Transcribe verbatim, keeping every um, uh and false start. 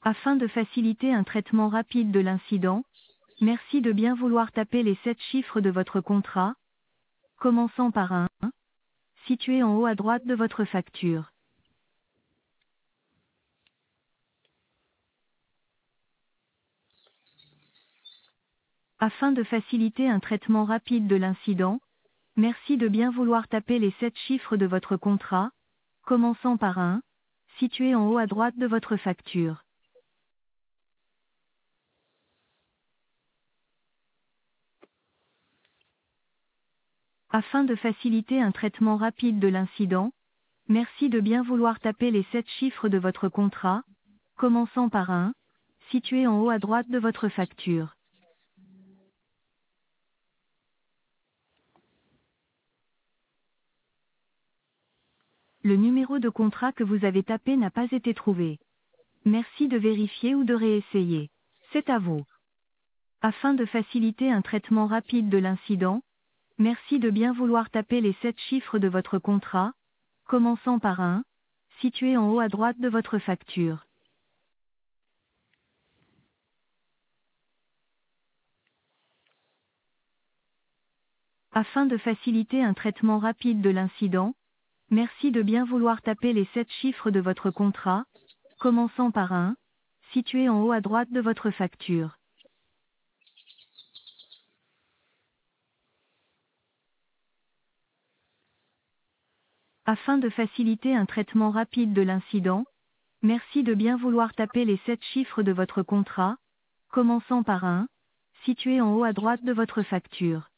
Afin de faciliter un traitement rapide de l'incident, merci de bien vouloir taper les sept chiffres de votre contrat, commençant par un, situé en haut à droite de votre facture. Afin de faciliter un traitement rapide de l'incident, merci de bien vouloir taper les sept chiffres de votre contrat, commençant par un, situé en haut à droite de votre facture. Afin de faciliter un traitement rapide de l'incident, merci de bien vouloir taper les sept chiffres de votre contrat, commençant par un, situé en haut à droite de votre facture. Le numéro de contrat que vous avez tapé n'a pas été trouvé. Merci de vérifier ou de réessayer. C'est à vous. Afin de faciliter un traitement rapide de l'incident, merci de bien vouloir taper les sept chiffres de votre contrat, commençant par un, situé en haut à droite de votre facture. Afin de faciliter un traitement rapide de l'incident, merci de bien vouloir taper les sept chiffres de votre contrat, commençant par un, situé en haut à droite de votre facture. Afin de faciliter un traitement rapide de l'incident, merci de bien vouloir taper les sept chiffres de votre contrat, commençant par un, situé en haut à droite de votre facture.